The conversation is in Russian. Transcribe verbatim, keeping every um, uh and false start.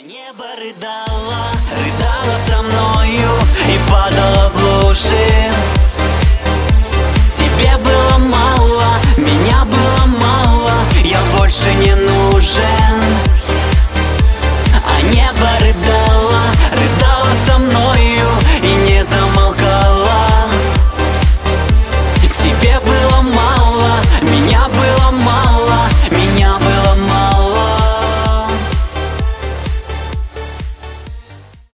Небо рыдало, рыдало со мною и падало в лужи.